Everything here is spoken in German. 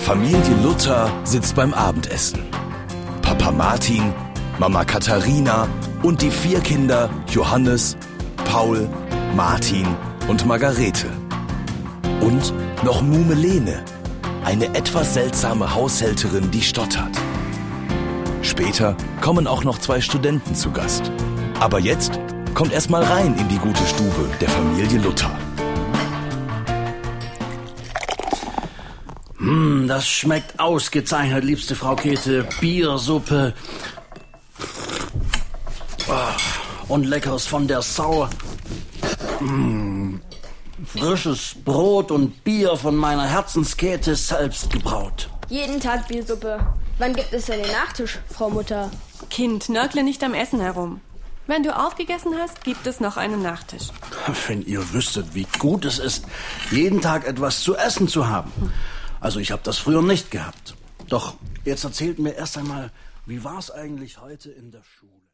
Familie Luther sitzt beim Abendessen. Papa Martin, Mama Katharina und die 4 Kinder Johannes, Paul, Martin und Margarete. Und noch Muhme Lene, eine etwas seltsame Haushälterin, die stottert. Später kommen auch noch 2 Studenten zu Gast. Aber jetzt kommt erst mal rein in die gute Stube der Familie Luther. Das schmeckt ausgezeichnet, liebste Frau Käthe. Biersuppe. Und Leckeres von der Sau. Frisches Brot und Bier von meiner Herzenskäthe selbst gebraut. Jeden Tag Biersuppe. Wann gibt es denn den Nachtisch, Frau Mutter? Kind, nörgle nicht am Essen herum. Wenn du aufgegessen hast, gibt es noch einen Nachtisch. Wenn ihr wüsstet, wie gut es ist, jeden Tag etwas zu essen zu haben. Also ich habe das früher nicht gehabt. Doch jetzt erzählt mir erst einmal, wie war es eigentlich heute in der Schule?